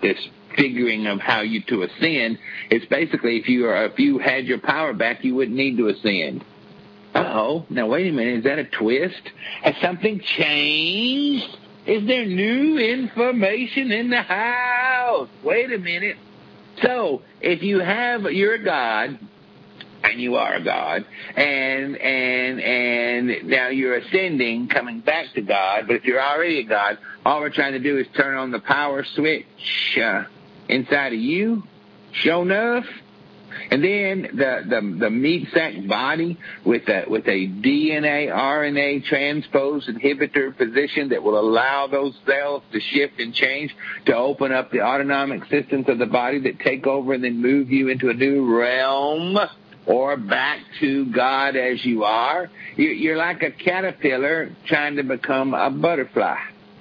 this figuring of how you to ascend. It's basically if you had your power back, you wouldn't need to ascend. Uh-oh. Now, wait a minute. Is that a twist? Has something changed? Is there new information in the house? Wait a minute. So, if you're a God, and you are a God, and now you're ascending, coming back to God, but if you're already a God, all we're trying to do is turn on the power switch inside of you, sure enough. And then the meat sac body with a DNA RNA transpose inhibitor position that will allow those cells to shift and change to open up the autonomic systems of the body that take over and then move you into a new realm or back to God as you are. You're like a caterpillar trying to become a butterfly.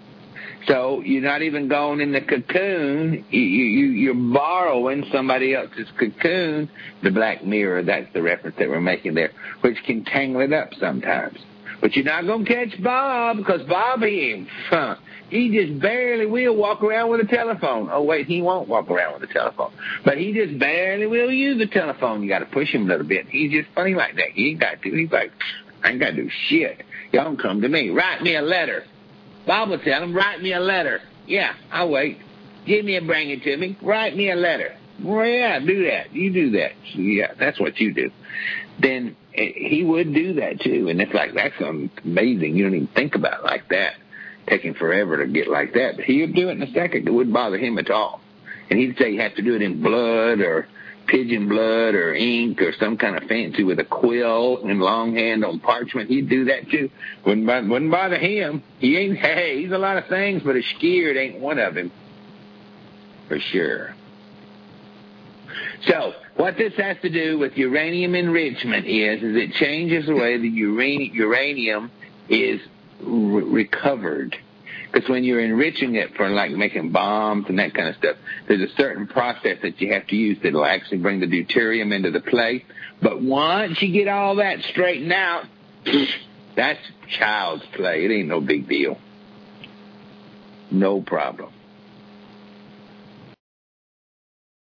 So you're not even going in the cocoon. You're borrowing somebody else's cocoon. The Black Mirror, that's the reference that we're making there, which can tangle it up sometimes. But you're not going to catch Bob, because Bob, he just barely will walk around with a telephone. Oh, wait, he won't walk around with a telephone. But he just barely will use the telephone. You got to push him a little bit. He's just funny like that. He ain't got to. He's like, I ain't got to do shit. Y'all can come to me. Write me a letter. Bob will tell him, write me a letter. Yeah, I'll wait. Give me bring it to me. Write me a letter. Well, yeah, do that. You do that. So, yeah, that's what you do. Then he would do that too. And it's like, that's amazing. You don't even think about it like that. Taking forever to get like that. But he would do it in a second. It wouldn't bother him at all. And he'd say you have to do it in blood or pigeon blood or ink or some kind of fancy with a quill and longhand on parchment. He'd do that too. Wouldn't bother him. He's a lot of things, but a scared ain't one of them. For sure. So, what this has to do with uranium enrichment is it changes the way the uranium is recovered. Because when you're enriching it for like making bombs and that kind of stuff, there's a certain process that you have to use that will actually bring the deuterium into the play. But once you get all that straightened out, that's child's play. It ain't no big deal. No problem.